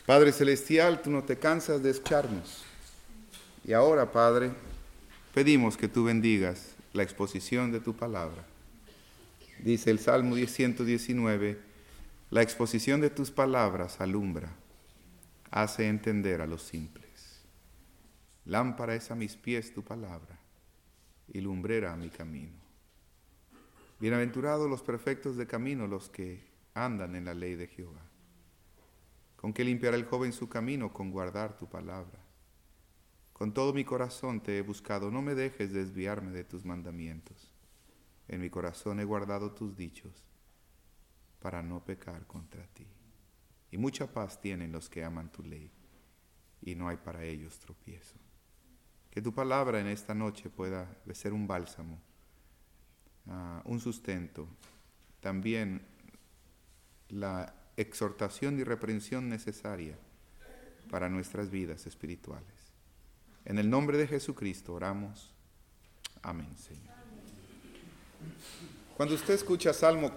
Padre Celestial, tú no te cansas de escucharnos. Y ahora, Padre, pedimos que tú bendigas la exposición de tu palabra. Dice el Salmo 119, la exposición de tus palabras alumbra, hace entender a los simples. Lámpara es a mis pies tu palabra y lumbrera a mi camino. Bienaventurados los perfectos de camino, los que andan en la ley de Jehová. ¿Con qué limpiará el joven su camino? Con guardar tu palabra. Con todo mi corazón te he buscado, no me dejes desviarme de tus mandamientos. En mi corazón he guardado tus dichos para no pecar contra ti. Y mucha paz tienen los que aman tu ley, y no hay para ellos tropiezo. Que tu palabra en esta noche pueda ser un bálsamo, un sustento, también la exhortación y reprensión necesaria para nuestras vidas espirituales. En el nombre de Jesucristo oramos. Amén, Señor. Cuando usted escucha Salmos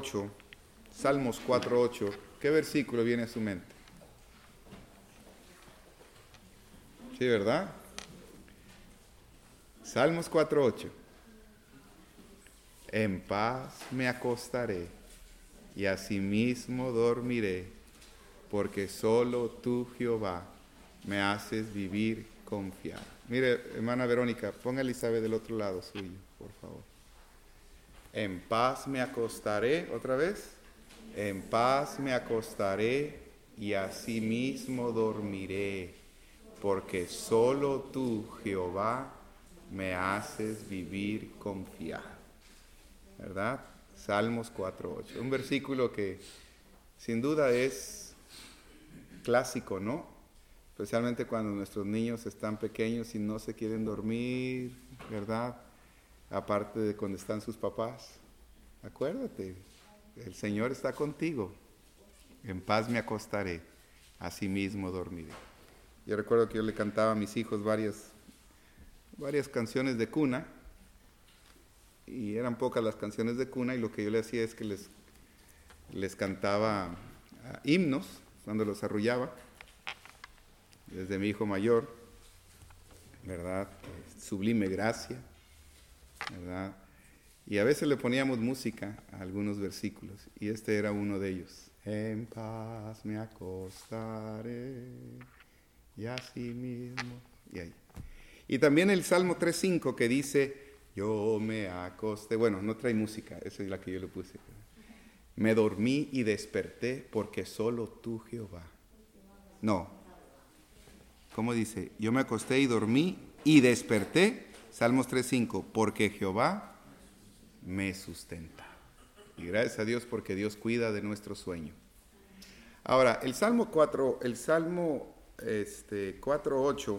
4:8, ¿qué versículo viene a su mente? Sí, ¿verdad? Salmos 4:8. En paz me acostaré y asimismo dormiré, porque solo tú, Jehová, me haces vivir confiado. Mire, hermana Verónica, ponga a Elizabeth del otro lado suyo, por favor. En paz me acostaré, otra vez. En paz me acostaré y asimismo dormiré, porque solo tú, Jehová, me haces vivir confiado. ¿Verdad? Salmos 4:8. Un versículo que sin duda es clásico, ¿no? Especialmente cuando nuestros niños están pequeños y no se quieren dormir, ¿verdad? Aparte de cuando están sus papás. Acuérdate, el Señor está contigo. En paz me acostaré, asimismo dormiré. Yo recuerdo que yo le cantaba a mis hijos varias canciones de cuna, y eran pocas las canciones de cuna, y lo que yo le hacía es que les cantaba himnos cuando los arrullaba, desde mi hijo mayor, ¿verdad? Sublime gracia, ¿verdad? Y a veces le poníamos música a algunos versículos, y este era uno de ellos. En paz me acostaré, y así mismo, y ahí. Y también el Salmo 3:5 que dice, yo me acosté, bueno, no trae música, esa es la que yo le puse. Me dormí y desperté porque solo tú, Jehová. No, ¿cómo dice? Yo me acosté y dormí y desperté, Salmos 3:5, porque Jehová me sustenta. Y gracias a Dios porque Dios cuida de nuestro sueño. Ahora, el Salmo 4:8,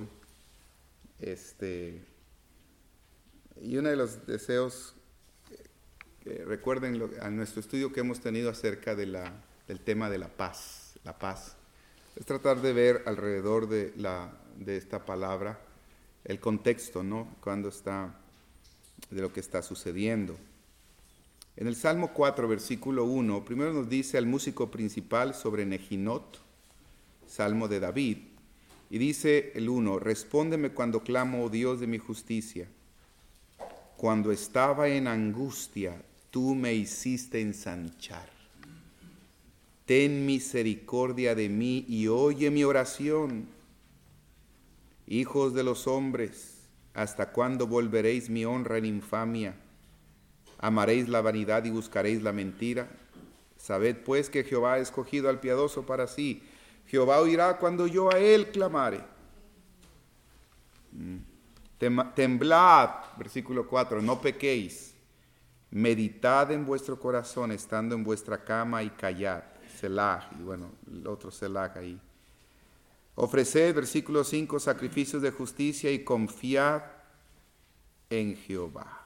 y uno de los deseos, recuerden a nuestro estudio que hemos tenido acerca del tema de la paz, es tratar de ver alrededor de esta palabra el contexto, ¿no? De lo que está sucediendo. En el Salmo 4, versículo 1, primero nos dice al músico principal sobre Nejinot, Salmo de David, y dice el 1, respóndeme cuando clamo, oh Dios de mi justicia. Cuando estaba en angustia, tú me hiciste ensanchar. Ten misericordia de mí y oye mi oración. Hijos de los hombres, ¿hasta cuándo volveréis mi honra en infamia? ¿Amaréis la vanidad y buscaréis la mentira? Sabed pues que Jehová ha escogido al piadoso para sí. Jehová oirá cuando yo a él clamare. Temblad, versículo 4, no pequéis. Meditad en vuestro corazón, estando en vuestra cama, y callad. Selah, y bueno, el otro Selah ahí. Ofreced, versículo 5, sacrificios de justicia y confiad en Jehová.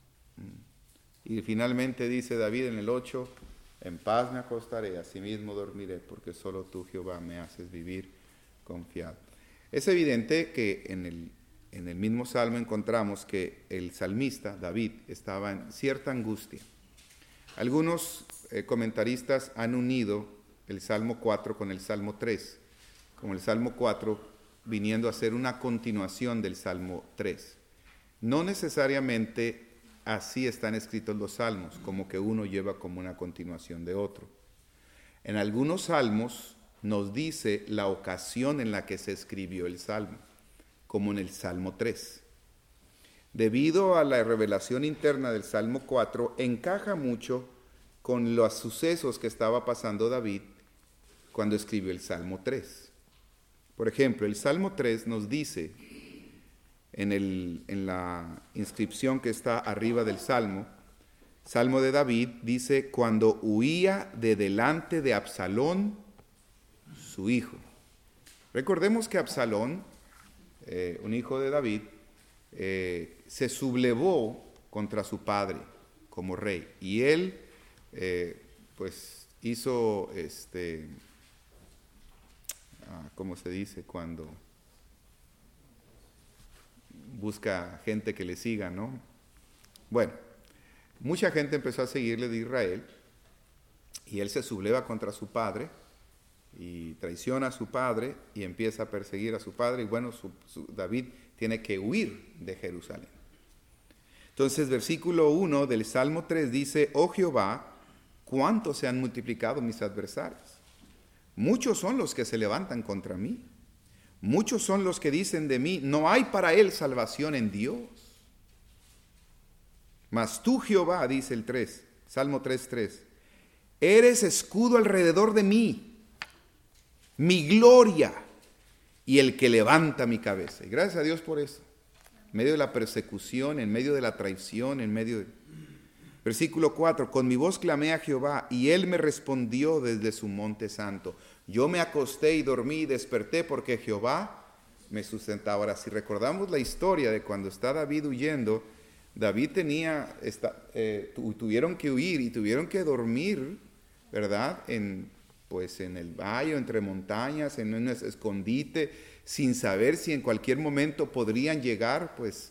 Y finalmente dice David en el 8, en paz me acostaré, asimismo dormiré, porque solo tú, Jehová, me haces vivir confiado. Es evidente que en el mismo salmo encontramos que el salmista, David, estaba en cierta angustia. Algunos comentaristas han unido el Salmo 4 con el Salmo 3, como el Salmo 4, viniendo a ser una continuación del Salmo 3. No necesariamente así están escritos los salmos, como que uno lleva como una continuación de otro. En algunos salmos nos dice la ocasión en la que se escribió el salmo, como en el Salmo 3. Debido a la revelación interna del Salmo 4, encaja mucho con los sucesos que estaba pasando David cuando escribió el Salmo 3. Por ejemplo, el Salmo 3 nos dice, en la inscripción que está arriba del Salmo de David, dice, cuando huía de delante de Absalón, su hijo. Recordemos que Absalón, un hijo de David, se sublevó contra su padre como rey. Y él, pues, hizo, ¿cómo se dice? Cuando busca gente que le siga, ¿no? Bueno, mucha gente empezó a seguirle de Israel y él se subleva contra su padre y traiciona a su padre y empieza a perseguir a su padre y bueno, David tiene que huir de Jerusalén. Entonces, versículo 1 del Salmo 3 dice, oh Jehová, ¿cuánto se han multiplicado mis adversarios? Muchos son los que se levantan contra mí. Muchos son los que dicen de mí, no hay para él salvación en Dios. Mas tú, Jehová, dice el 3, Salmo 3:3, eres escudo alrededor de mí, mi gloria y el que levanta mi cabeza. Y gracias a Dios por eso. En medio de la persecución, en medio de la traición, en medio de... Versículo 4, con mi voz clamé a Jehová y él me respondió desde su monte santo. Yo me acosté y dormí y desperté porque Jehová me sustentaba. Ahora, si recordamos la historia de cuando está David huyendo, David tuvieron que huir y tuvieron que dormir, ¿verdad? En el valle, entre montañas, en un escondite, sin saber si en cualquier momento podrían llegar, pues,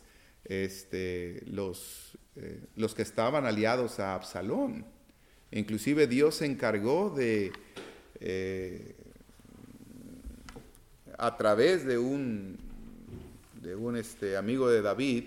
los que estaban aliados a Absalón. Inclusive Dios se encargó de, a través de un amigo de David,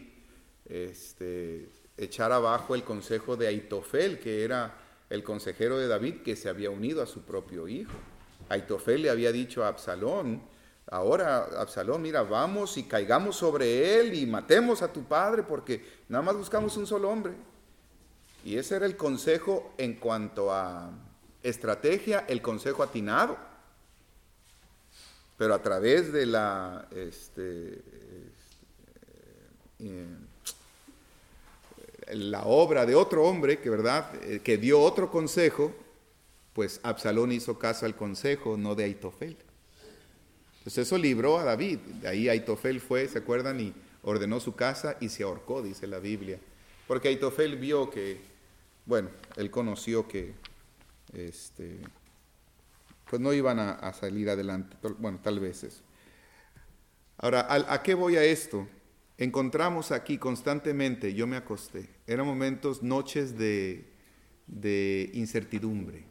echar abajo el consejo de Aitofel, que era el consejero de David que se había unido a su propio hijo. Aitofel le había dicho a Absalón, ahora Absalón, mira, vamos y caigamos sobre él y matemos a tu padre porque nada más buscamos un solo hombre. Y ese era el consejo en cuanto a estrategia, el consejo atinado. Pero a través de la obra de otro hombre que dio otro consejo, pues Absalón hizo caso al consejo, no de Aitofel. Entonces eso libró a David. De ahí Aitofel fue, ¿se acuerdan? Y ordenó su casa y se ahorcó, dice la Biblia. Porque Aitofel vio que, bueno, él conoció que pues no iban a salir adelante. Bueno, tal vez eso. Ahora, ¿a qué voy a esto? Encontramos aquí constantemente, yo me acosté. Eran momentos, noches de incertidumbre.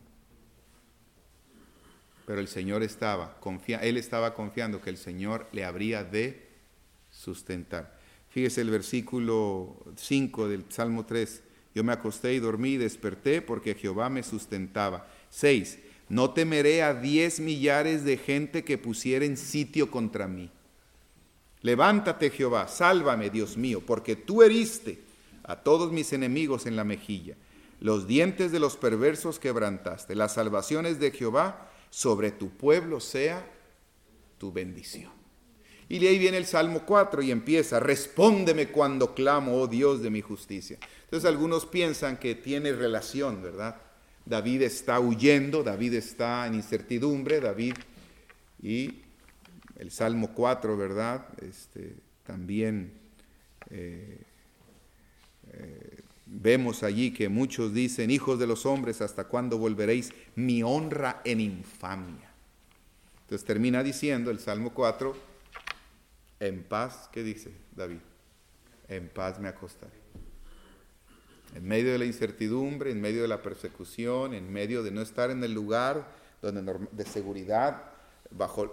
Pero el Señor él estaba confiando que el Señor le habría de sustentar. Fíjese el versículo 5 del Salmo 3. Yo me acosté y dormí y desperté porque Jehová me sustentaba. 6. No temeré a 10 millares de gente que pusieren sitio contra mí. Levántate, Jehová, sálvame, Dios mío, porque tú heriste a todos mis enemigos en la mejilla. Los dientes de los perversos quebrantaste. Las salvaciones de Jehová sobre tu pueblo sea tu bendición. Y de ahí viene el Salmo 4 y empieza, respóndeme cuando clamo, oh Dios de mi justicia. Entonces algunos piensan que tiene relación, ¿verdad? David está huyendo, David está en incertidumbre, y el Salmo 4, ¿verdad? También vemos allí que muchos dicen, hijos de los hombres, ¿hasta cuándo volveréis mi honra en infamia? Entonces termina diciendo el Salmo 4, en paz, ¿qué dice David? En paz me acostaré. En medio de la incertidumbre, en medio de la persecución, en medio de no estar en el lugar de seguridad, bajo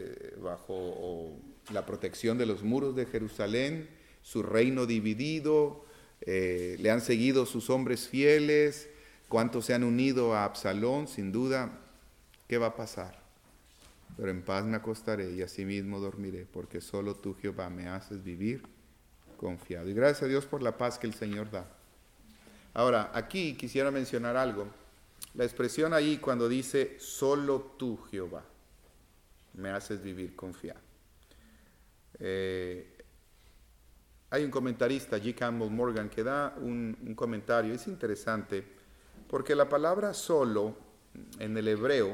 la protección de los muros de Jerusalén, su reino dividido, le han seguido sus hombres fieles, cuántos se han unido a Absalón, sin duda, ¿qué va a pasar? Pero en paz me acostaré y asimismo dormiré, porque solo tú, Jehová, me haces vivir confiado. Y gracias a Dios por la paz que el Señor da. Ahora, aquí quisiera mencionar algo. La expresión ahí cuando dice, solo tú, Jehová, me haces vivir confiado. Hay un comentarista, G. Campbell Morgan, que da un comentario. Es interesante, porque la palabra solo, en el hebreo,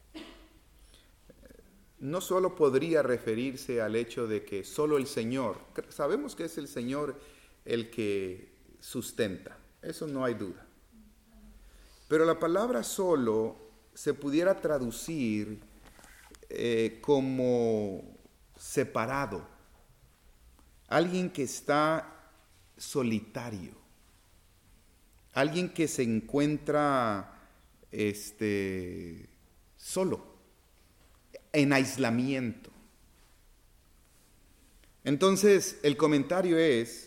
no solo podría referirse al hecho de que solo el Señor, sabemos que es el Señor el que sustenta, eso no hay duda. Pero la palabra solo se pudiera traducir como separado, alguien que está solitario, alguien que se encuentra solo, en aislamiento. Entonces, el comentario es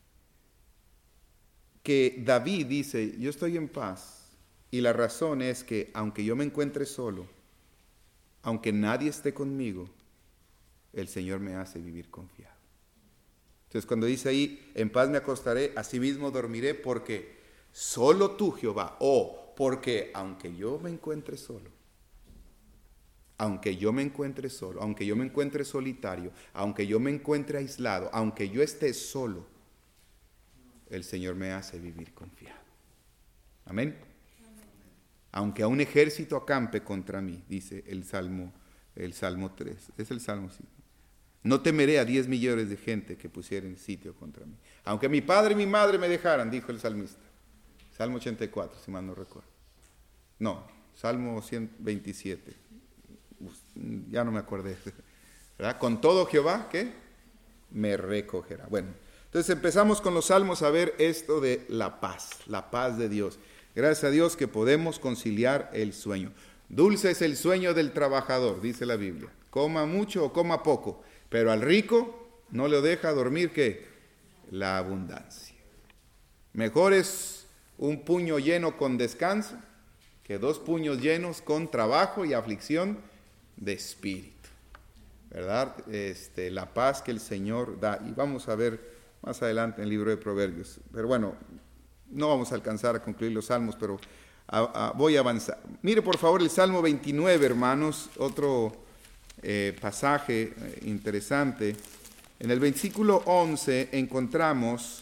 que David dice, yo estoy en paz, y la razón es que aunque yo me encuentre solo, aunque nadie esté conmigo, el Señor me hace vivir confiado. Entonces, cuando dice ahí, en paz me acostaré, asimismo dormiré, porque solo tú, Jehová, o porque aunque yo me encuentre solo, aunque yo me encuentre solo, aunque yo me encuentre solitario, aunque yo me encuentre aislado, aunque yo esté solo, el Señor me hace vivir confiado. Amén. Aunque a un ejército acampe contra mí, dice el Salmo 3. Es el Salmo 5. No temeré a 10 millones de gente que pusieren sitio contra mí. Aunque mi padre y mi madre me dejaran, dijo el salmista. Salmo 84, si mal no recuerdo. No, Salmo 127. Ya no me acordé. ¿Verdad? Con todo Jehová, ¿qué? Me recogerá. Bueno, entonces empezamos con los salmos a ver esto de la paz de Dios. Gracias a Dios que podemos conciliar el sueño. Dulce es el sueño del trabajador, dice la Biblia. Coma mucho o coma poco, pero al rico no le deja dormir, ¿qué? La abundancia. Mejor es un puño lleno con descanso que 2 puños llenos con trabajo y aflicción de espíritu, ¿verdad? La paz que el Señor da. Y vamos a ver más adelante en el libro de Proverbios. Pero bueno, no vamos a alcanzar a concluir los salmos, pero voy a avanzar. Mire por favor el Salmo 29, hermanos, otro pasaje interesante. En el versículo 11 encontramos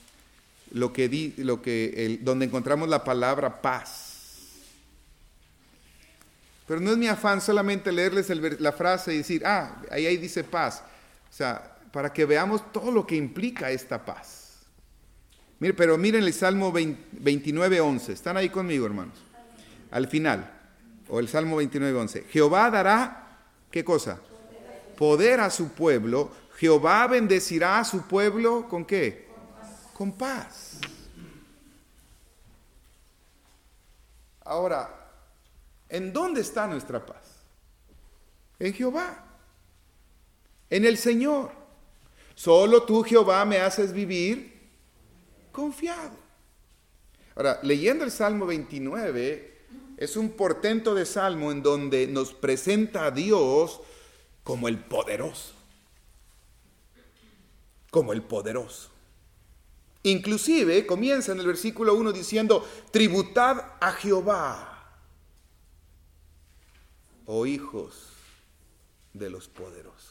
donde encontramos la palabra paz. Pero no es mi afán solamente leerles la frase y decir, ahí dice paz. O sea, para que veamos todo lo que implica esta paz. Pero miren el Salmo 29, 11. ¿Están ahí conmigo, hermanos? Al final, o el Salmo 29, 11. Jehová dará, ¿qué cosa? Poder a su pueblo. Jehová bendecirá a su pueblo, ¿con qué? Con paz. Ahora, ¿en dónde está nuestra paz? En Jehová, en el Señor. Solo tú, Jehová, me haces vivir confiado. Ahora, leyendo el Salmo 29, es un portento de salmo en donde nos presenta a Dios como el poderoso. Como el poderoso. Inclusive comienza en el versículo 1 diciendo, tributad a Jehová, oh hijos de los poderosos.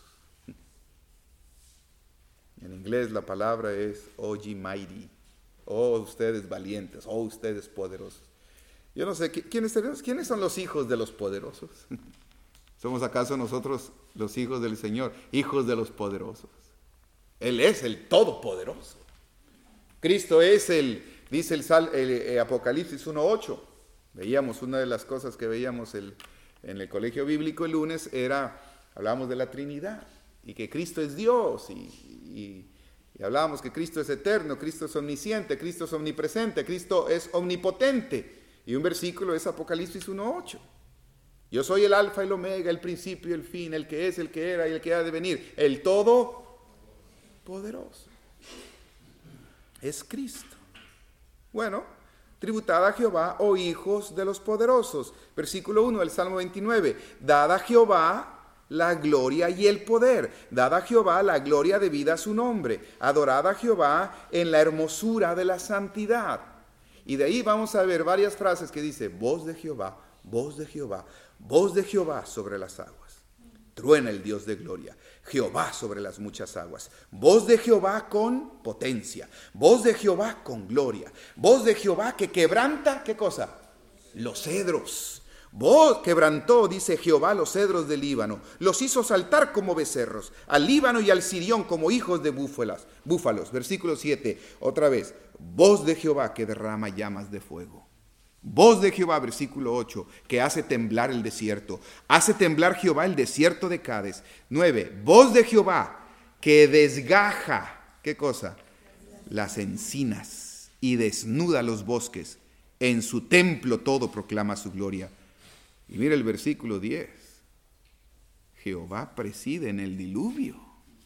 En inglés la palabra es, oh ye mighty, oh ustedes valientes, oh ustedes poderosos. Yo no sé, ¿quiénes son los hijos de los poderosos? ¿Somos acaso nosotros los hijos del Señor, hijos de los poderosos? Él es el todopoderoso. Cristo es dice el Apocalipsis 1:8. Veíamos, una de las cosas que veíamos en el colegio bíblico el lunes hablábamos de la Trinidad y que Cristo es Dios y hablábamos que Cristo es eterno, Cristo es omnisciente, Cristo es omnipresente, Cristo es omnipotente. Y un versículo es Apocalipsis 1:8. Yo soy el alfa y el omega, el principio y el fin, el que es, el que era y el que ha de venir, el todopoderoso. Es Cristo. Bueno, tributad a Jehová, oh hijos de los poderosos. Versículo 1 del Salmo 29. Dad a Jehová la gloria y el poder. Dad a Jehová la gloria debida a su nombre. Adorad a Jehová en la hermosura de la santidad. Y de ahí vamos a ver varias frases que dice, voz de Jehová, voz de Jehová, voz de Jehová sobre las aguas. Truena el Dios de gloria. Jehová sobre las muchas aguas. Voz de Jehová con potencia. Voz de Jehová con gloria. Voz de Jehová que quebranta, ¿qué cosa? Los cedros. Voz quebrantó, dice Jehová, los cedros del Líbano. Los hizo saltar como becerros. Al Líbano y al Sirión como hijos de búfalos. Versículo 7. Otra vez. Voz de Jehová que derrama llamas de fuego. Voz de Jehová, versículo 8, que hace temblar el desierto. Hace temblar Jehová el desierto de Cades. 9. Voz de Jehová que desgaja, ¿qué cosa? Las encinas y desnuda los bosques. En su templo todo proclama su gloria. Y mira el versículo 10. Jehová preside en el diluvio.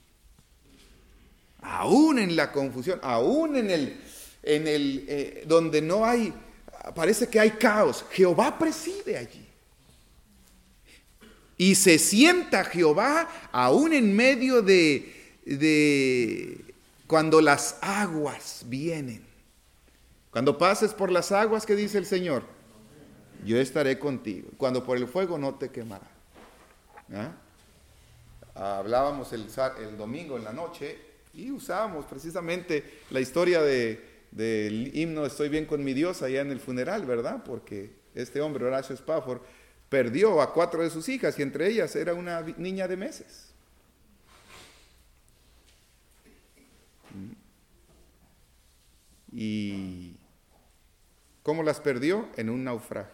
Aún en la confusión, aún en el donde no hay, parece que hay caos, Jehová preside allí. Y se sienta Jehová aún en medio de cuando las aguas vienen. Cuando pases por las aguas, ¿qué dice el Señor? Yo estaré contigo. Cuando por el fuego no te quemará. Hablábamos el domingo en la noche y usábamos precisamente la historia del himno Estoy bien con mi Dios allá en el funeral, ¿verdad? Porque este hombre, Horacio Spafford, perdió a 4 de sus hijas y entre ellas era una niña de meses. ¿Y cómo las perdió? En un naufragio.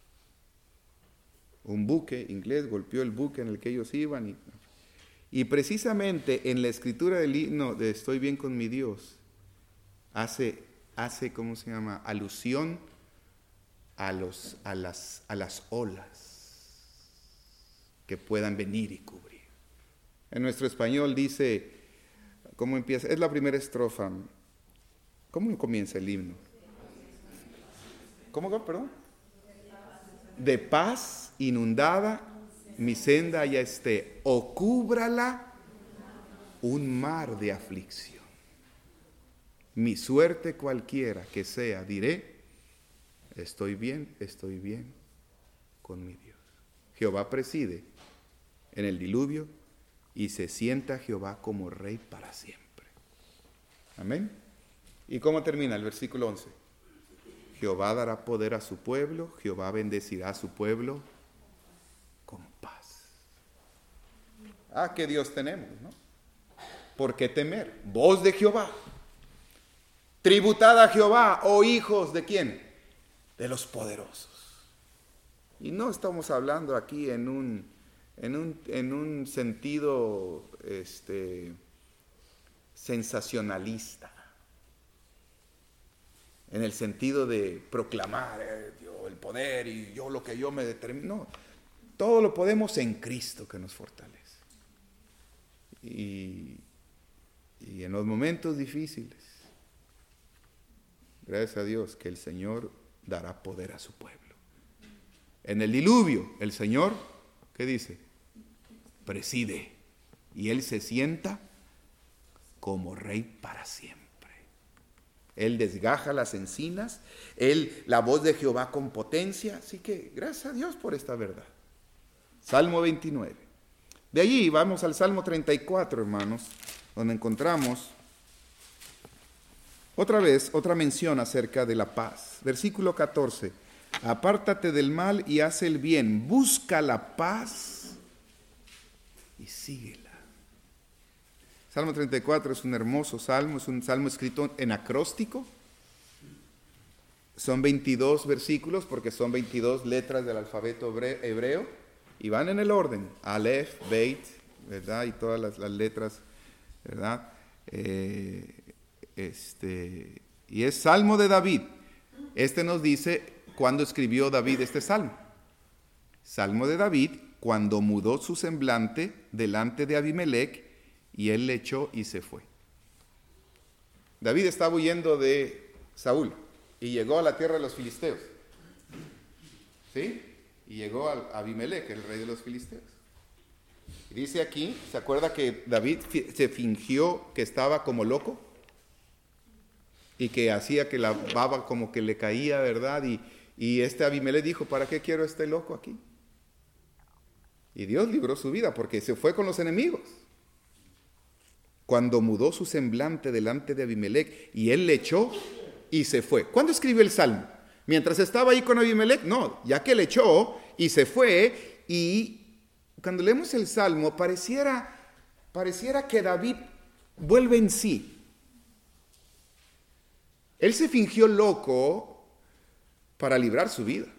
Un buque inglés golpeó el buque en el que ellos iban. Y precisamente en la escritura del himno de Estoy bien con mi Dios, hace ¿cómo se llama? Alusión a las olas que puedan venir y cubrir. En nuestro español dice, ¿cómo empieza? Es la primera estrofa. ¿Cómo comienza el himno? ¿Cómo? Perdón. De paz inundada mi senda ya esté, o cúbrala un mar de aflicción. Mi suerte cualquiera que sea, diré, estoy bien con mi Dios. Jehová preside en el diluvio y se sienta Jehová como rey para siempre. Amén. ¿Y cómo termina el versículo 11? Jehová dará poder a su pueblo, Jehová bendecirá a su pueblo con paz. ¿Qué Dios tenemos, no? ¿Por qué temer? Voz de Jehová. Tributad a Jehová, oh hijos, ¿de quién? De los poderosos. Y no estamos hablando aquí en un sentido sensacionalista. En el sentido de proclamar el poder y yo lo que yo me determino. No, todo lo podemos en Cristo que nos fortalece. Y en los momentos difíciles, gracias a Dios que el Señor dará poder a su pueblo. En el diluvio, el Señor, ¿qué dice? Preside. Y Él se sienta como rey para siempre. Él desgaja las encinas, la voz de Jehová con potencia. Así que gracias a Dios por esta verdad. Salmo 29. De allí vamos al Salmo 34, hermanos, donde encontramos otra mención acerca de la paz. Versículo 14. Apártate del mal y haz el bien. Busca la paz y síguela. Salmo 34 es un hermoso salmo, es un salmo escrito en acróstico. Son 22 versículos porque son 22 letras del alfabeto hebreo y van en el orden, Aleph, Beit, ¿verdad? Y todas las letras, ¿verdad? Y es Salmo de David. Nos dice cuándo escribió David este salmo. Salmo de David, cuando mudó su semblante delante de Abimelech, y él le echó y se fue. David estaba huyendo de Saúl y llegó a la tierra de los filisteos. ¿Sí? Y llegó a Abimelech, el rey de los filisteos. Y dice aquí, ¿se acuerda que David se fingió que estaba como loco? Y que hacía que la baba como que le caía, ¿verdad? Y este Abimelech dijo, ¿para qué quiero a este loco aquí? Y Dios libró su vida porque se fue con los enemigos. Cuando mudó su semblante delante de Abimelech, y él le echó y se fue. ¿Cuándo escribió el Salmo? ¿Mientras estaba ahí con Abimelech? No, ya que le echó y se fue. Y cuando leemos el Salmo, pareciera que David vuelve en sí. Él se fingió loco para librar su vida.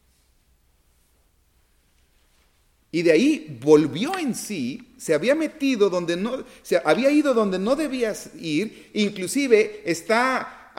Y de ahí volvió en sí, se había metido había ido donde no debía ir, inclusive está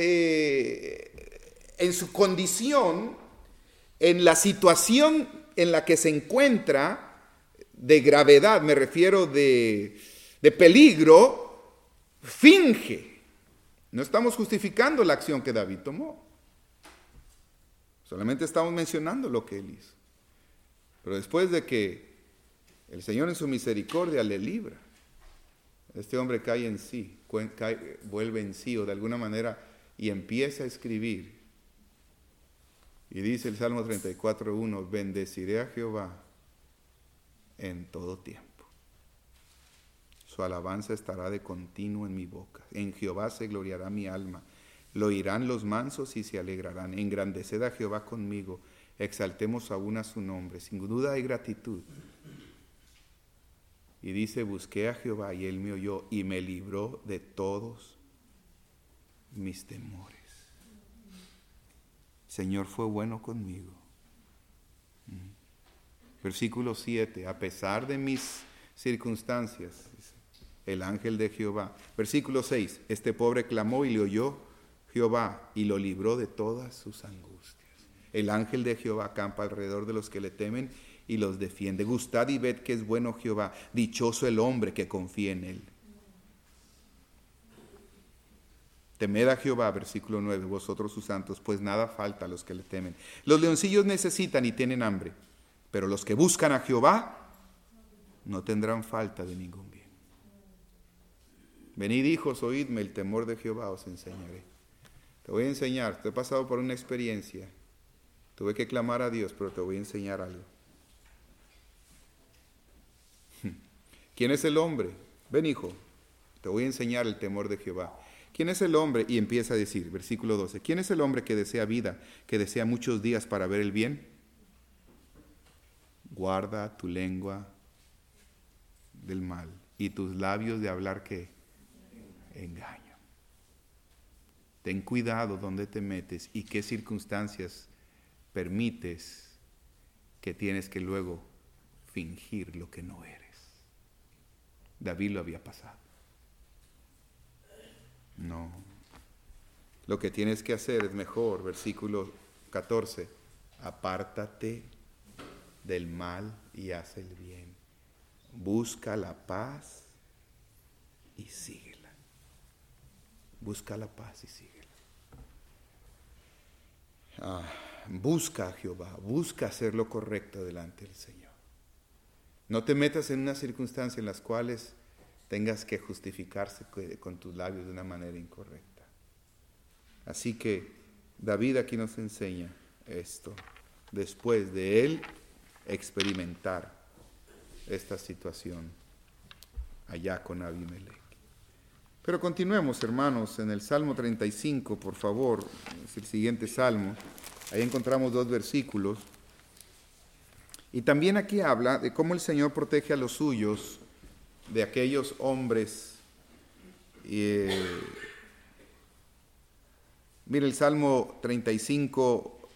en su condición, en la situación en la que se encuentra de gravedad, me refiero de peligro, finge. No estamos justificando la acción que David tomó, solamente estamos mencionando lo que él hizo. Pero después de que el Señor en su misericordia le libra, este hombre cae en sí, vuelve en sí o de alguna manera y empieza a escribir. Y dice el Salmo 34:1, bendeciré a Jehová en todo tiempo. Su alabanza estará de continuo en mi boca. En Jehová se gloriará mi alma. Lo oirán los mansos y se alegrarán. Engrandeced a Jehová conmigo. Exaltemos aún a su nombre. Sin duda hay gratitud. Y dice, busqué a Jehová y él me oyó y me libró de todos mis temores. El Señor fue bueno conmigo. Versículo 7, a pesar de mis circunstancias, el ángel de Jehová. Versículo 6, este pobre clamó y le oyó Jehová y lo libró de todas sus angustias. El ángel de Jehová acampa alrededor de los que le temen y los defiende. Gustad y ved que es bueno Jehová, dichoso el hombre que confía en él. Temed a Jehová, versículo 9, vosotros sus santos, pues nada falta a los que le temen. Los leoncillos necesitan y tienen hambre, pero los que buscan a Jehová no tendrán falta de ningún bien. Venid, hijos, oídme, el temor de Jehová os enseñaré. Te voy a enseñar, te he pasado por una experiencia. Tuve que clamar a Dios, pero te voy a enseñar algo. ¿Quién es el hombre? Ven, hijo, te voy a enseñar el temor de Jehová. ¿Quién es el hombre? Y empieza a decir, versículo 12, ¿quién es el hombre que desea vida, que desea muchos días para ver el bien? Guarda tu lengua del mal y tus labios de hablar, ¿qué? Engaño. Ten cuidado donde te metes y qué circunstancias permites que tienes que luego fingir lo que no eres. David lo había pasado. No. Lo que tienes que hacer es mejor, versículo 14, apártate del mal y haz el bien. Busca la paz y síguela. Busca la paz y síguela. Busca a Jehová, busca hacer lo correcto delante del Señor. No te metas en una circunstancia en las cuales tengas que justificarse con tus labios de una manera incorrecta. Así que David aquí nos enseña esto, después de él experimentar esta situación allá con Abimelech. Pero continuemos, hermanos, en el Salmo 35, por favor, es el siguiente salmo. Ahí encontramos 2 versículos. Y también aquí habla de cómo el Señor protege a los suyos de aquellos hombres. Mire el Salmo 35,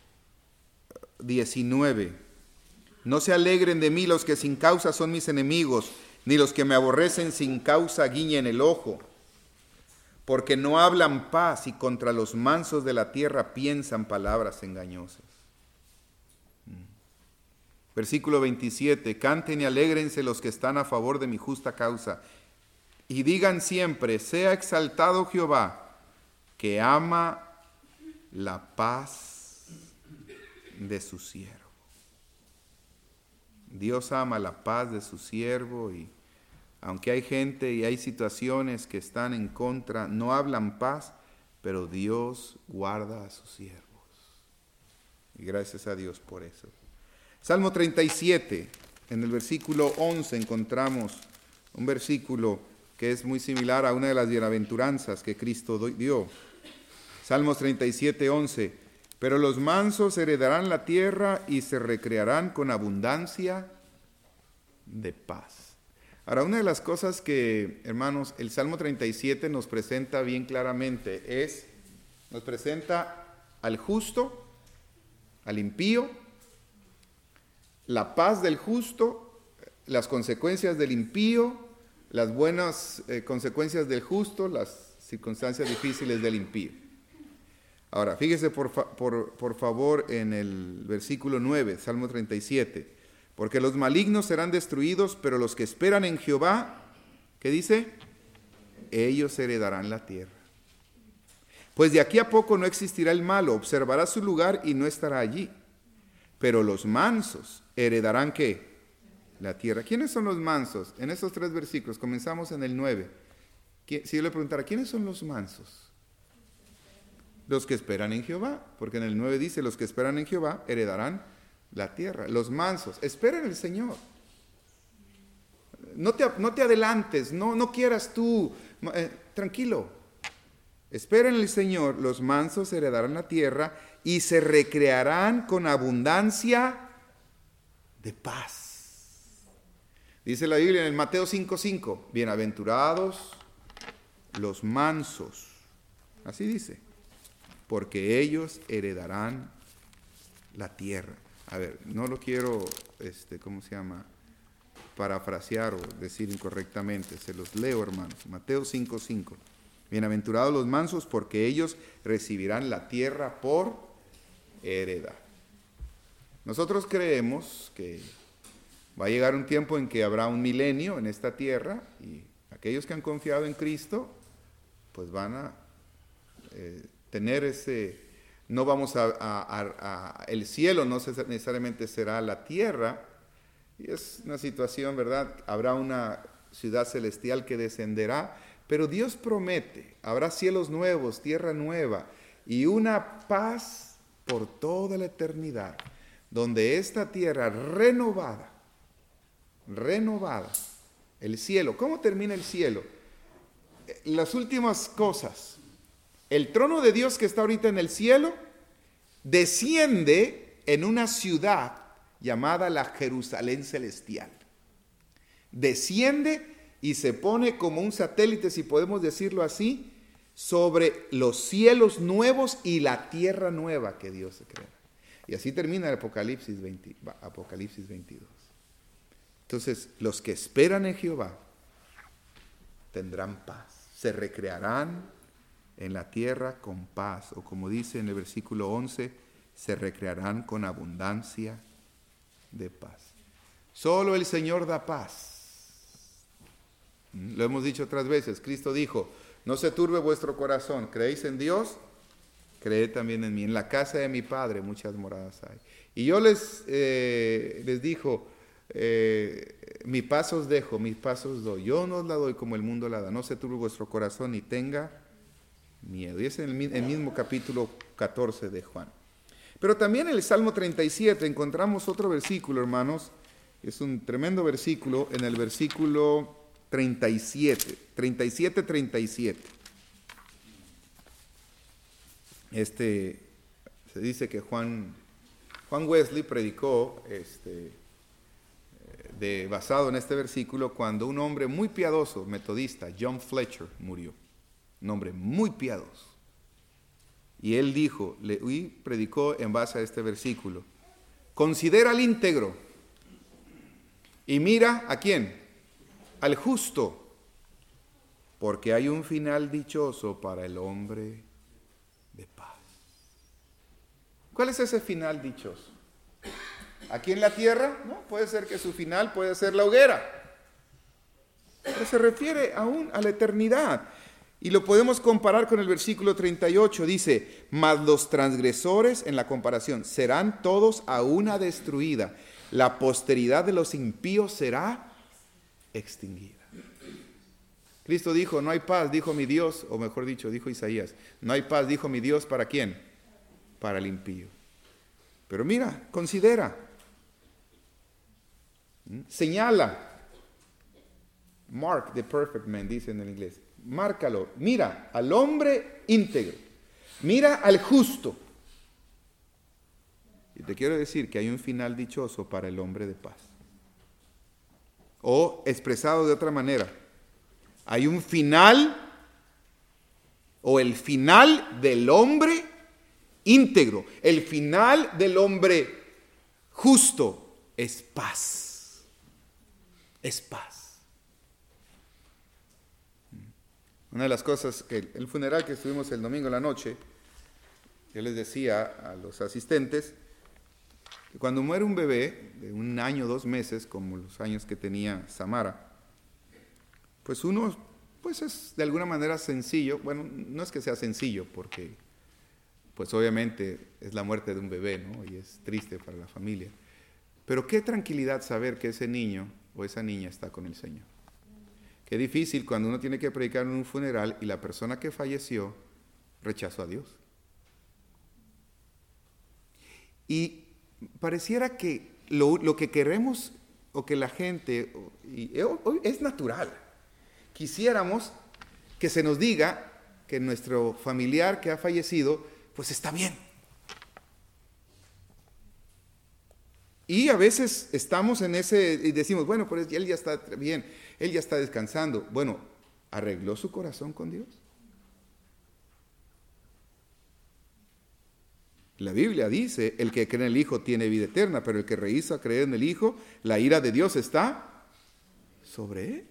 19. No se alegren de mí los que sin causa son mis enemigos, ni los que me aborrecen sin causa guiñen el ojo. Porque no hablan paz y contra los mansos de la tierra piensan palabras engañosas. Versículo 27, canten y alégrense los que están a favor de mi justa causa, y digan siempre, sea exaltado Jehová, que ama la paz de su siervo. Dios ama la paz de su siervo, y aunque hay gente y hay situaciones que están en contra, no hablan paz, pero Dios guarda a sus siervos. Y gracias a Dios por eso. Salmo 37, en el versículo 11 encontramos un versículo que es muy similar a una de las bienaventuranzas que Cristo dio. Salmos 37, 11. Pero los mansos heredarán la tierra y se recrearán con abundancia de paz. Ahora, una de las cosas que, hermanos, el Salmo 37 nos presenta bien claramente nos presenta al justo, al impío, la paz del justo, las consecuencias del impío, las buenas consecuencias del justo, las circunstancias difíciles del impío. Ahora, fíjese por favor en el versículo 9, Salmo 37. Porque los malignos serán destruidos, pero los que esperan en Jehová, ¿qué dice? Ellos heredarán la tierra. Pues de aquí a poco no existirá el malo, observará su lugar y no estará allí. Pero los mansos heredarán ¿qué? La tierra. ¿Quiénes son los mansos? En estos 3 versículos, comenzamos en el 9. Si yo le preguntara, ¿quiénes son los mansos? Los que esperan en Jehová, porque en el 9 dice, los que esperan en Jehová heredarán la tierra. Los mansos, espera en el Señor. No te adelantes, no quieras tú, tranquilo. Espera en el Señor, los mansos heredarán la tierra y se recrearán con abundancia de paz. Dice la Biblia en el Mateo 5:5, bienaventurados los mansos, así dice, porque ellos heredarán la tierra. A ver, no lo quiero, parafrasear o decir incorrectamente, se los leo, hermanos. Mateo 5:5. Bienaventurados los mansos, porque ellos recibirán la tierra por heredad. Nosotros creemos que va a llegar un tiempo en que habrá un milenio en esta tierra y aquellos que han confiado en Cristo, pues van a tener no vamos el cielo no necesariamente será la tierra, y es una situación, ¿verdad? Habrá una ciudad celestial que descenderá, pero Dios promete, habrá cielos nuevos, tierra nueva, y una paz por toda la eternidad, donde esta tierra renovada, el cielo. ¿Cómo termina el cielo? Las últimas cosas. El trono de Dios que está ahorita en el cielo desciende en una ciudad llamada la Jerusalén celestial. Desciende y se pone como un satélite, si podemos decirlo así, sobre los cielos nuevos y la tierra nueva que Dios crea. Y así termina el Apocalipsis 22. Entonces, los que esperan en Jehová tendrán paz, se recrearán en la tierra con paz, o como dice en el versículo 11, se recrearán con abundancia de paz. Solo el Señor da paz. Lo hemos dicho otras veces. Cristo dijo, no se turbe vuestro corazón, ¿creéis en Dios? Creed también en mí. En la casa de mi Padre muchas moradas hay. Y yo les dijo, mi paz os dejo, mis paz os doy. Yo no os la doy como el mundo la da. No se turbe vuestro corazón ni tenga miedo. Y es en el mismo capítulo 14 de Juan. Pero también en el Salmo 37 encontramos otro versículo, hermanos. Es un tremendo versículo, en el versículo 37. Se dice que Juan Wesley predicó basado en este versículo cuando un hombre muy piadoso, metodista, John Fletcher, murió. Un hombre muy piadoso. Y él predicó en base a este versículo. Considera al íntegro y mira ¿a quién? Al justo, porque hay un final dichoso para el hombre de paz. ¿Cuál es ese final dichoso? aquí en la tierra, no, puede ser que su final puede ser la hoguera. Pero se refiere aún a la eternidad. Y lo podemos comparar con el versículo 38, dice, mas los transgresores, en la comparación, serán todos a una destruida. La posteridad de los impíos será extinguida. Cristo dijo, no hay paz, dijo mi Dios, o mejor dicho, dijo Isaías, no hay paz, dijo mi Dios, ¿para quién? Para el impío. Pero mira, considera, señala, mark the perfect man, dicen en inglés, márcalo, mira al hombre íntegro, mira al justo. Y te quiero decir que hay un final dichoso para el hombre de paz. O expresado de otra manera, hay un final, o el final del hombre íntegro, el final del hombre justo es paz. Es paz. Una de las cosas, el funeral que estuvimos el domingo en la noche, yo les decía a los asistentes, que cuando muere un bebé de 1 año, 2 meses, como los años que tenía Samara, pues uno, pues es de alguna manera sencillo, bueno, no es que sea sencillo, porque pues obviamente es la muerte de un bebé, ¿no? Y es triste para la familia. Pero qué tranquilidad saber que ese niño o esa niña está con el Señor. Qué difícil cuando uno tiene que predicar en un funeral y la persona que falleció rechazó a Dios. Y pareciera que lo que queremos o que la gente, es natural. Quisiéramos que se nos diga que nuestro familiar que ha fallecido, pues está bien. Y a veces estamos en ese y decimos, bueno, pues él ya está bien, él ya está descansando. Bueno, ¿arregló su corazón con Dios? La Biblia dice, el que cree en el Hijo tiene vida eterna, pero el que rehúsa creer en el Hijo, la ira de Dios está sobre él.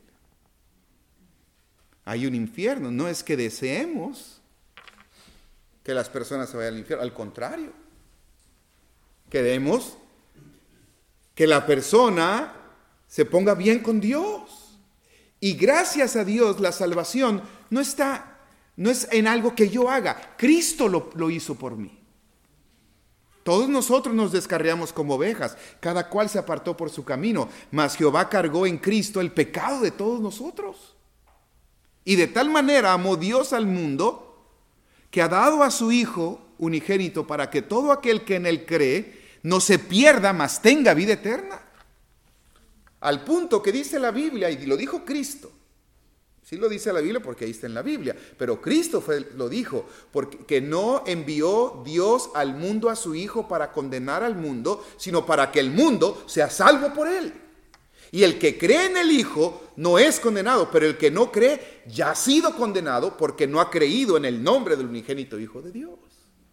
Hay un infierno, no es que deseemos que las personas se vayan al infierno, al contrario, queremos que la persona se ponga bien con Dios. Y gracias a Dios la salvación no es en algo que yo haga, Cristo lo hizo por mí. Todos nosotros nos descarriamos como ovejas, cada cual se apartó por su camino, mas Jehová cargó en Cristo el pecado de todos nosotros. Y de tal manera amó Dios al mundo, que ha dado a su Hijo unigénito para que todo aquel que en él cree no se pierda, mas tenga vida eterna. Al punto que dice la Biblia, y lo dijo Cristo, sí lo dice la Biblia porque ahí está en la Biblia, pero Cristo lo dijo, porque no envió Dios al mundo a su Hijo para condenar al mundo, sino para que el mundo sea salvo por él. Y el que cree en el Hijo no es condenado, pero el que no cree ya ha sido condenado porque no ha creído en el nombre del unigénito Hijo de Dios.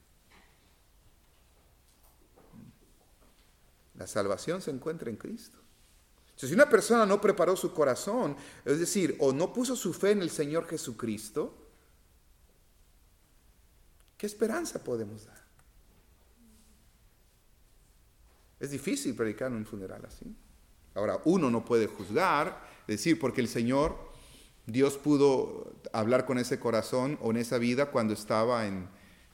La salvación se encuentra en Cristo. Si una persona no preparó su corazón, es decir, o no puso su fe en el Señor Jesucristo, ¿qué esperanza podemos dar? Es difícil predicar en un funeral así. Ahora, uno no puede juzgar, decir, porque el Señor, Dios pudo hablar con ese corazón o en esa vida cuando estaba aún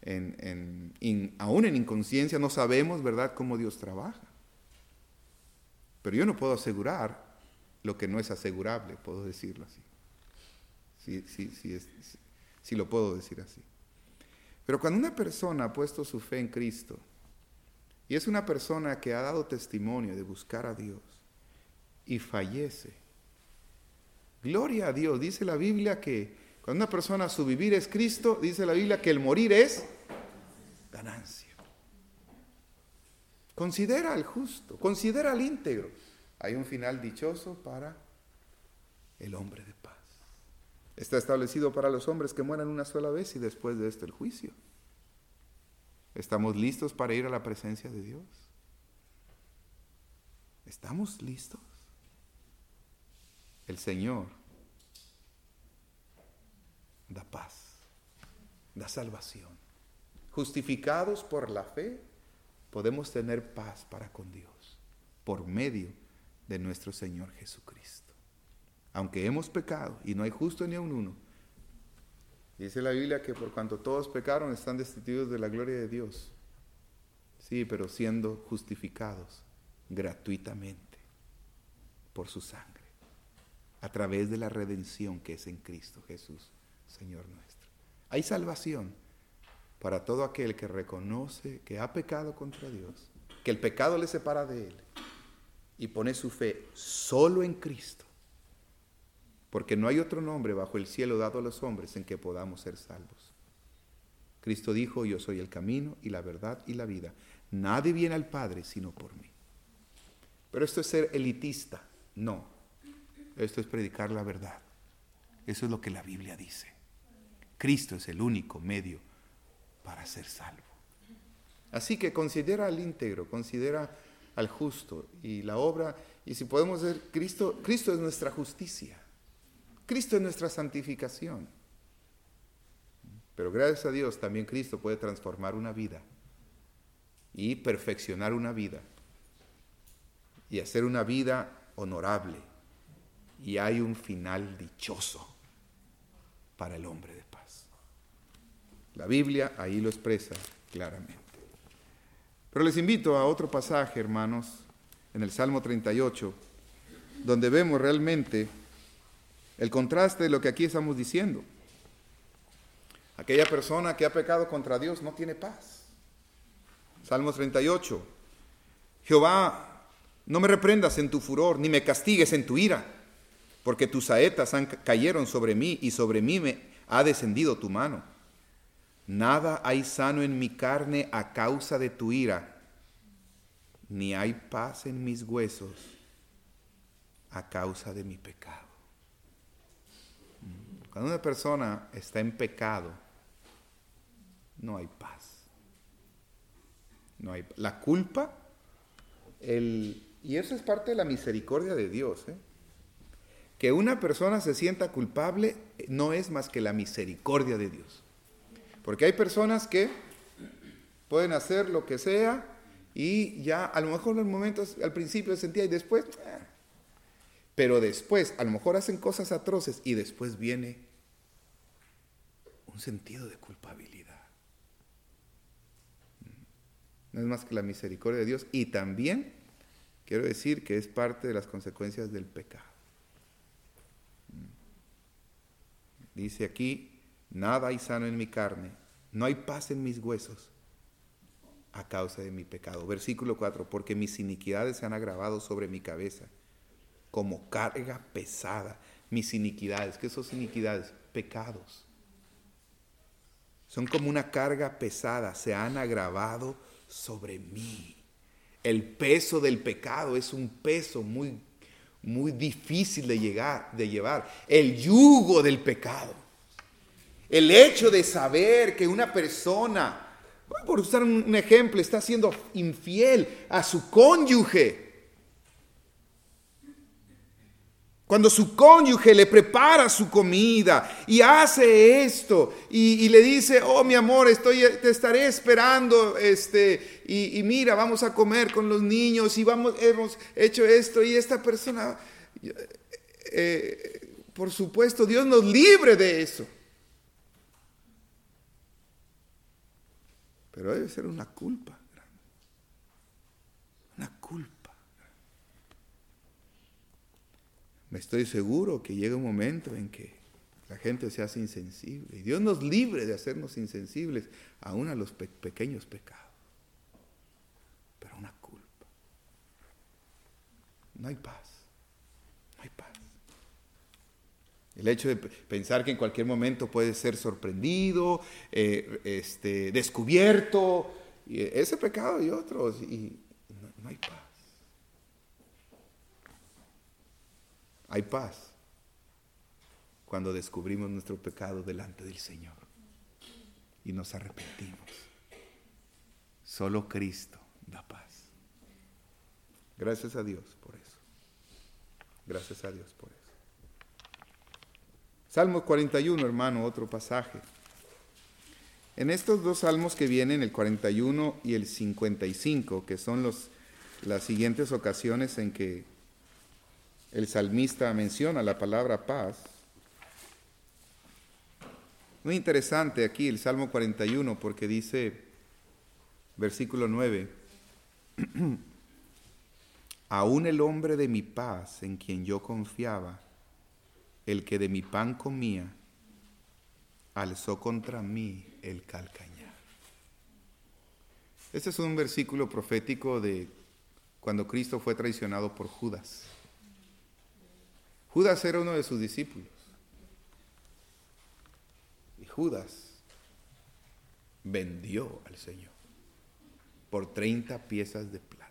en inconsciencia, no sabemos, ¿verdad?, cómo Dios trabaja. Pero yo no puedo asegurar lo que no es asegurable, puedo decirlo así. Sí lo puedo decir así. Pero cuando una persona ha puesto su fe en Cristo, y es una persona que ha dado testimonio de buscar a Dios, y fallece, gloria a Dios, dice la Biblia que cuando una persona su vivir es Cristo, dice la Biblia que el morir es ganancia. Considera al justo, considera al íntegro. Hay un final dichoso para el hombre de paz. Está establecido para los hombres que mueran una sola vez y después de esto el juicio. ¿Estamos listos para ir a la presencia de Dios? ¿Estamos listos? El Señor da paz, da salvación. Justificados por la fe, podemos tener paz para con Dios. por medio de nuestro Señor Jesucristo. Aunque hemos pecado, y no hay justo ni aun uno, dice la Biblia que por cuanto todos pecaron están destituidos de la gloria de Dios. Sí, pero siendo justificados gratuitamente por su sangre, a través de la redención que es en Cristo Jesús, Señor nuestro. Hay salvación para todo aquel que reconoce que ha pecado contra Dios, que el pecado le separa de Él, y pone su fe solo en Cristo, porque no hay otro nombre bajo el cielo dado a los hombres en que podamos ser salvos. Cristo dijo: yo soy el camino y la verdad y la vida. Nadie viene al Padre sino por mí. Pero esto es ser elitista. No. Esto es predicar la verdad. Eso es lo que la Biblia dice. Cristo es el único medio para ser salvo. Así que considera al íntegro, considera al justo y la obra. Y si podemos ver, Cristo es nuestra justicia. Cristo es nuestra santificación. Pero gracias a Dios también Cristo puede transformar una vida y perfeccionar una vida y hacer una vida honorable. Y hay un final dichoso para el hombre de paz. La Biblia ahí lo expresa claramente. Pero les invito a otro pasaje, hermanos, en el Salmo 38, donde vemos realmente el contraste de lo que aquí estamos diciendo. Aquella persona que ha pecado contra Dios no tiene paz. Salmo 38. Jehová, no me reprendas en tu furor, ni me castigues en tu ira, porque tus saetas cayeron sobre mí, y sobre mí me ha descendido tu mano. Nada hay sano en mi carne a causa de tu ira, ni hay paz en mis huesos a causa de mi pecado. Cuando una persona está en pecado, no hay paz. No hay la culpa, y eso es parte de la misericordia de Dios. Que una persona se sienta culpable no es más que la misericordia de Dios. Porque hay personas que pueden hacer lo que sea y ya a lo mejor en los momentos al principio sentía y después, pero después a lo mejor hacen cosas atroces y después viene un sentido de culpabilidad. No es más que la misericordia de Dios, y también quiero decir que es parte de las consecuencias del pecado. Dice aquí: nada hay sano en mi carne, no hay paz en mis huesos a causa de mi pecado. Versículo 4: porque mis iniquidades se han agravado sobre mi cabeza como carga pesada. Mis iniquidades, ¿qué son iniquidades? Pecados. Son como una carga pesada, se han agravado sobre mí. El peso del pecado es un peso muy, muy difícil de llevar. El yugo del pecado. El hecho de saber que una persona, por usar un ejemplo, está siendo infiel a su cónyuge. Cuando su cónyuge le prepara su comida y hace esto y le dice: oh mi amor, te estaré esperando, y mira, vamos a comer con los niños y hemos hecho esto, y esta persona, por supuesto, Dios nos libre de eso. Pero debe ser una culpa, una culpa. Estoy seguro que llega un momento en que la gente se hace insensible. Y Dios nos libre de hacernos insensibles aún a los pequeños pecados. Pero una culpa. No hay paz. No hay paz. El hecho de pensar que en cualquier momento puede ser sorprendido, descubierto, y ese pecado y otros, y no hay paz. Hay paz cuando descubrimos nuestro pecado delante del Señor y nos arrepentimos. Solo Cristo da paz. Gracias a Dios por eso. Gracias a Dios por eso. Salmo 41, hermano, otro pasaje. En estos dos salmos que vienen, el 41 y el 55, que son las siguientes ocasiones en que el salmista menciona la palabra paz. Muy interesante aquí el Salmo 41 porque dice, versículo 9, aún el hombre de mi paz en quien yo confiaba, el que de mi pan comía, alzó contra mí el calcañar. Este es un versículo profético de cuando Cristo fue traicionado por Judas. Judas era uno de sus discípulos. Y Judas vendió al Señor por 30 piezas de plata.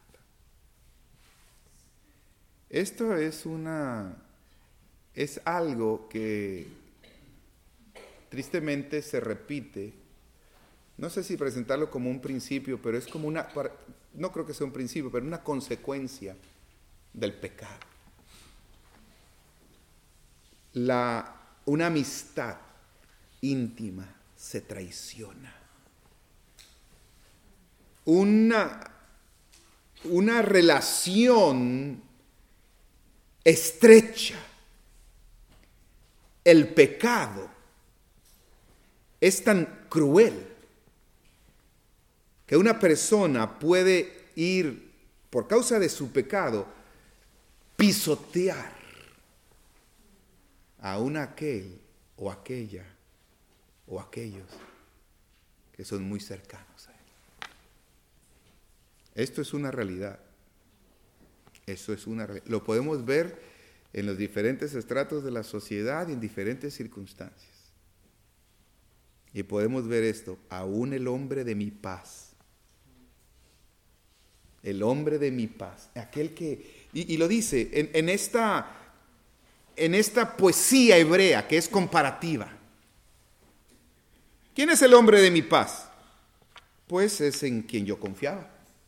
Esto es algo que tristemente se repite. No sé si presentarlo como un principio, pero es como no creo que sea un principio, pero una consecuencia del pecado. Una amistad íntima se traiciona. Una relación estrecha. El pecado es tan cruel que una persona puede ir, por causa de su pecado, pisotear a aquel o aquella o aquellos que son muy cercanos a él. Esto es una realidad. Lo podemos ver en los diferentes estratos de la sociedad y en diferentes circunstancias. Y podemos ver esto, aún el hombre de mi paz. El hombre de mi paz, aquel que, y lo dice en esta poesía hebrea que es comparativa. ¿Quién es el hombre de mi paz? Pues es en quien yo confiaba.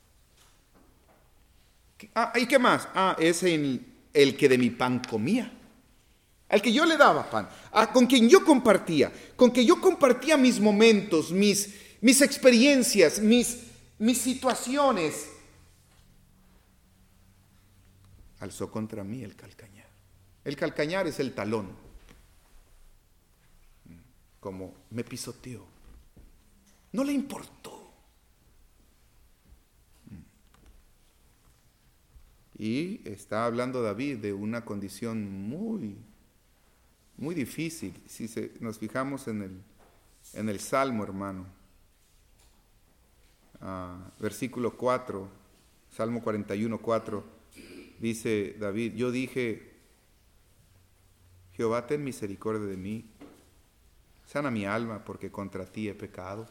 ¿Y qué más? Es en el que de mi pan comía, al que yo le daba pan, con quien yo compartía, con quien yo compartía mis momentos, mis experiencias, mis situaciones. Alzó contra mí el calcañar. El calcañar es el talón. Como me pisoteó. No le importó. Y está hablando David de una condición muy, muy difícil. Si nos fijamos en el Salmo, hermano. Versículo 4, Salmo 41, 4. Dice David, yo dije, Jehová, ten misericordia de mí, sana mi alma, porque contra ti he pecado.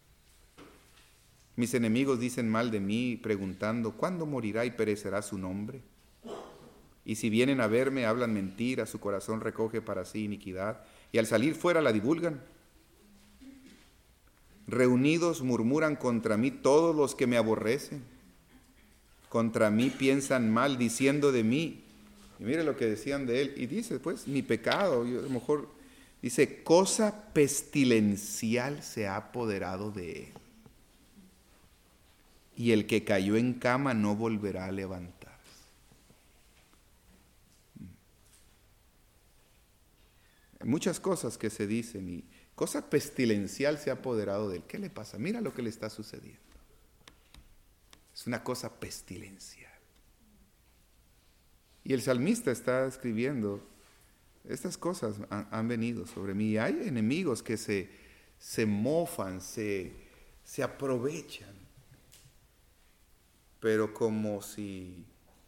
Mis enemigos dicen mal de mí, preguntando, ¿cuándo morirá y perecerá su nombre? Y si vienen a verme, hablan mentira, su corazón recoge para sí iniquidad, y al salir fuera la divulgan. Reunidos murmuran contra mí todos los que me aborrecen. Contra mí piensan mal, diciendo de mí. Y mire lo que decían de él. Y dice, pues, mi pecado. Yo, a lo mejor dice, cosa pestilencial se ha apoderado de él. Y el que cayó en cama no volverá a levantarse. Hay muchas cosas que se dicen y cosa pestilencial se ha apoderado de él. ¿Qué le pasa? Mira lo que le está sucediendo. Es una cosa pestilencial. Y el salmista está escribiendo, estas cosas han venido sobre mí. Y hay enemigos que se mofan, se aprovechan. Pero como si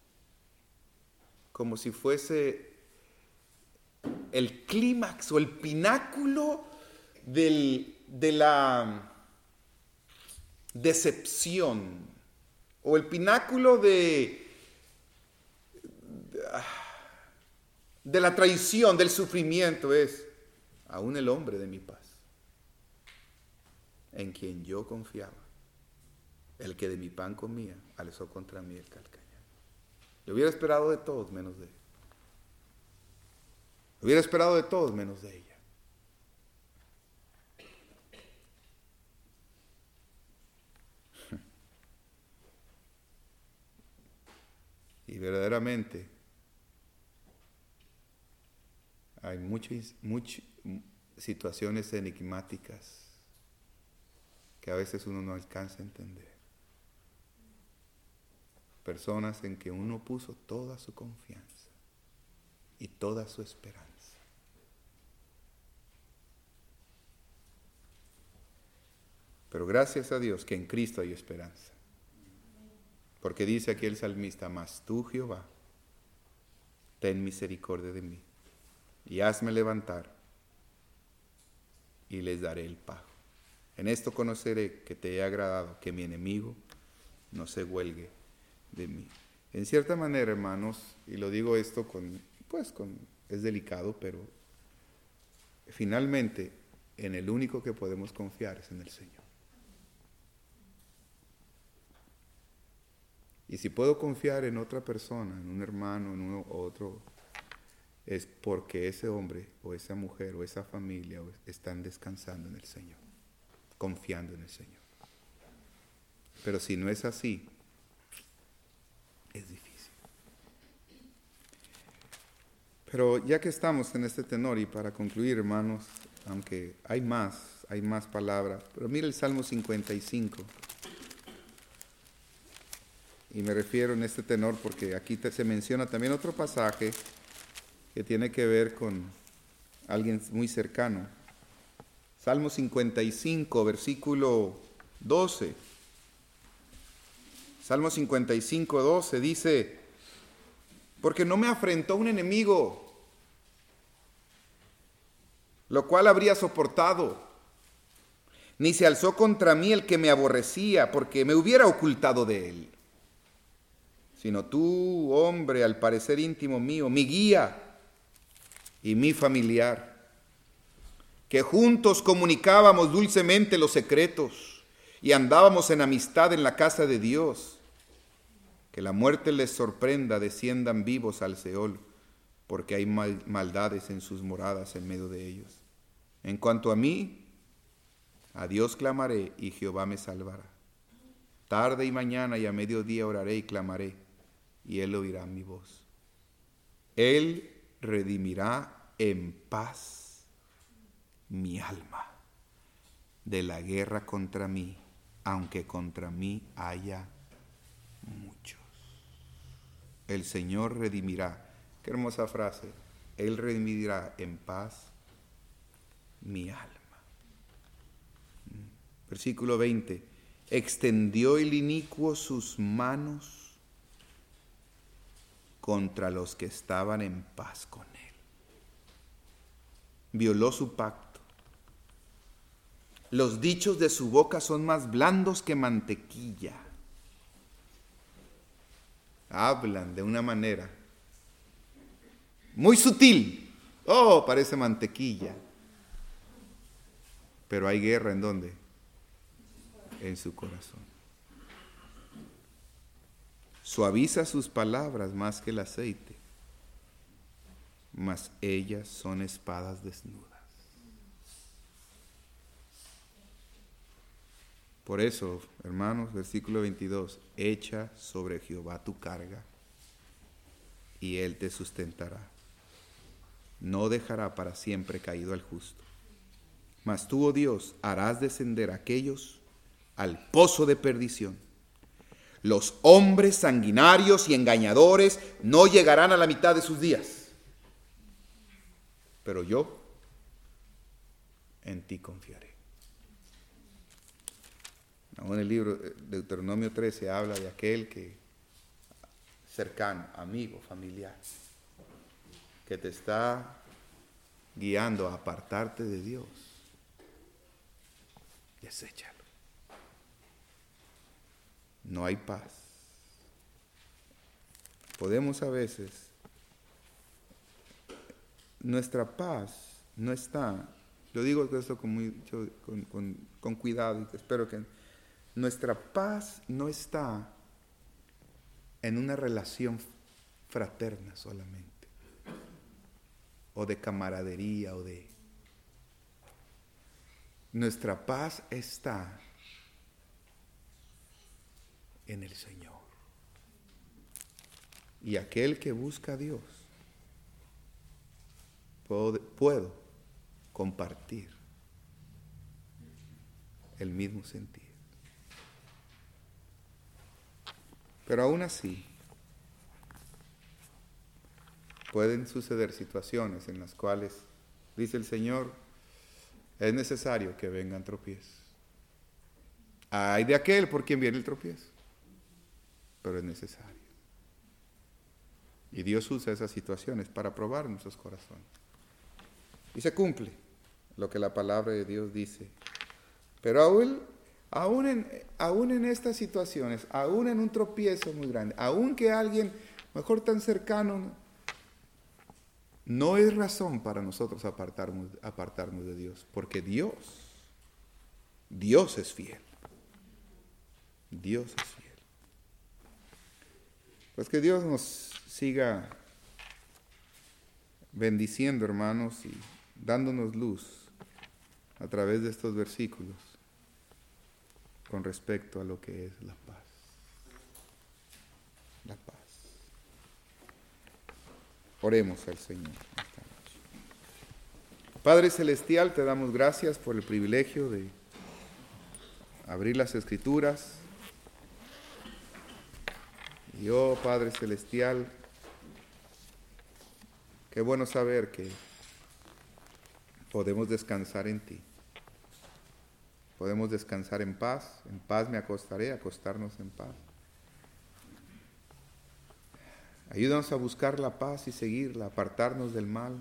fuese el clímax o el pináculo de la decepción. O el pináculo de la traición, del sufrimiento es aún el hombre de mi paz, en quien yo confiaba, el que de mi pan comía, alzó contra mí el calcañar. Yo hubiera esperado de todos menos de él. Hubiera esperado de todos menos de ella. verdaderamente hay muchas situaciones enigmáticas que a veces uno no alcanza a entender. Personas en que uno puso toda su confianza y toda su esperanza. Pero gracias a Dios que en Cristo hay esperanza. Porque dice aquí el salmista: mas tú, Jehová, ten misericordia de mí y hazme levantar y les daré el pago. En esto conoceré que te he agradado, que mi enemigo no se huelgue de mí. En cierta manera, hermanos, y lo digo esto es delicado, pero finalmente en el único que podemos confiar es en el Señor. Y si puedo confiar en otra persona, en un hermano, en uno u otro, es porque ese hombre o esa mujer o esa familia están descansando en el Señor, confiando en el Señor. Pero si no es así, es difícil. Pero ya que estamos en este tenor, y para concluir, hermanos, aunque hay más palabras, pero mira el Salmo 55. Y me refiero en este tenor porque aquí se menciona también otro pasaje que tiene que ver con alguien muy cercano. Salmo 55, versículo 12. Salmo 55, 12 dice: porque no me afrentó un enemigo, lo cual habría soportado, ni se alzó contra mí el que me aborrecía, porque me hubiera ocultado de él. Sino tú, hombre, al parecer íntimo mío, mi guía y mi familiar, que juntos comunicábamos dulcemente los secretos y andábamos en amistad en la casa de Dios. Que la muerte les sorprenda, desciendan vivos al Seol, porque hay maldades en sus moradas en medio de ellos. En cuanto a mí, a Dios clamaré y Jehová me salvará. Tarde y mañana y a mediodía oraré y clamaré, y Él oirá mi voz. Él redimirá en paz mi alma de la guerra contra mí, aunque contra mí haya muchos. El Señor redimirá. Qué hermosa frase. Él redimirá en paz mi alma. Versículo 20. Extendió el inicuo sus manos contra los que estaban en paz con él. Violó su pacto. Los dichos de su boca son más blandos que mantequilla. Hablan de una manera muy sutil. Oh, parece mantequilla. Pero hay guerra, ¿en dónde? En su corazón. Suaviza sus palabras más que el aceite, mas ellas son espadas desnudas. Por eso, hermanos, versículo 22, echa sobre Jehová tu carga y Él te sustentará. No dejará para siempre caído al justo. Mas tú, oh Dios, harás descender a aquellos al pozo de perdición. Los hombres sanguinarios y engañadores no llegarán a la mitad de sus días. Pero yo en ti confiaré. Aún en el libro de Deuteronomio 13 habla de aquel que cercano, amigo, familiar, que te está guiando a apartarte de Dios. Deséchalo. No hay paz. Podemos a veces, nuestra paz no está, yo digo esto con cuidado y espero que nuestra paz no está en una relación fraterna solamente, o de camaradería, nuestra paz está en el Señor. Y aquel que busca a Dios, puedo compartir el mismo sentir. Pero aún así, pueden suceder situaciones en las cuales, dice el Señor, es necesario que vengan tropiezos. Hay de aquel por quien viene el tropiezo, pero es necesario. Y Dios usa esas situaciones para probar nuestros corazones. Y se cumple lo que la palabra de Dios dice. Pero aún en estas situaciones, aún en un tropiezo muy grande, aún que alguien mejor tan cercano, no es razón para nosotros apartarnos de Dios, porque Dios es fiel. Dios es fiel. Pues que Dios nos siga bendiciendo, hermanos, y dándonos luz a través de estos versículos con respecto a lo que es la paz. La paz. Oremos al Señor esta noche. Padre Celestial, te damos gracias por el privilegio de abrir las Escrituras. Y oh Padre Celestial, qué bueno saber que podemos descansar en ti. Podemos descansar en paz me acostaré, acostarnos en paz. Ayúdanos a buscar la paz y seguirla, apartarnos del mal.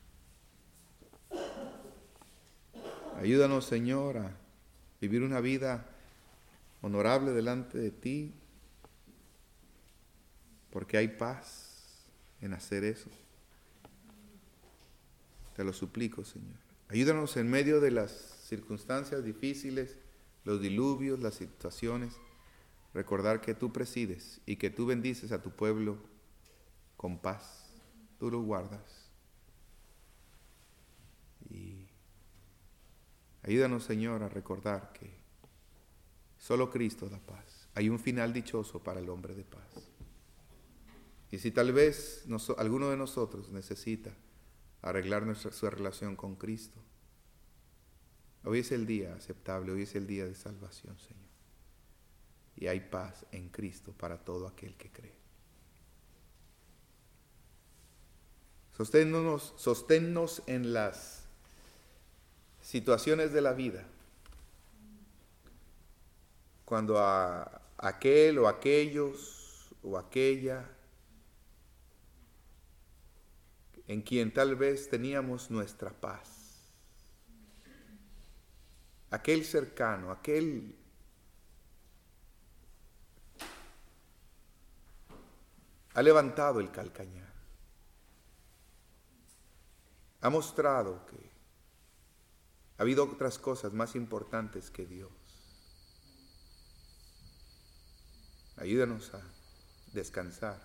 Ayúdanos, Señor, a vivir una vida honorable delante de ti, porque hay paz en hacer eso. Te lo suplico, Señor. Ayúdanos en medio de las circunstancias difíciles, los diluvios, las situaciones, recordar que tú presides y que tú bendices a tu pueblo con paz. Tú lo guardas. Y ayúdanos, Señor, a recordar que solo Cristo da paz. Hay un final dichoso para el hombre de paz. Y si tal vez alguno de nosotros necesita arreglar su relación con Cristo, hoy es el día aceptable, hoy es el día de salvación, Señor. Y hay paz en Cristo para todo aquel que cree. Sosténnos en las situaciones de la vida, cuando a aquel o aquellos o aquella en quien tal vez teníamos nuestra paz, aquel cercano, aquel ha levantado el calcañar, ha mostrado que ha habido otras cosas más importantes que Dios. Ayúdanos a descansar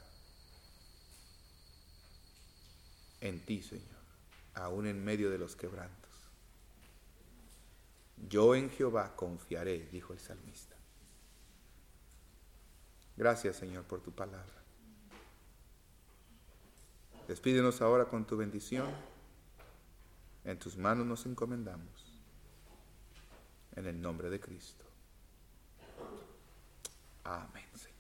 en ti, Señor, aún en medio de los quebrantos. Yo en Jehová confiaré, dijo el salmista. Gracias, Señor, por tu palabra. Despídenos ahora con tu bendición. En tus manos nos encomendamos. En el nombre de Cristo. Amén, Señor.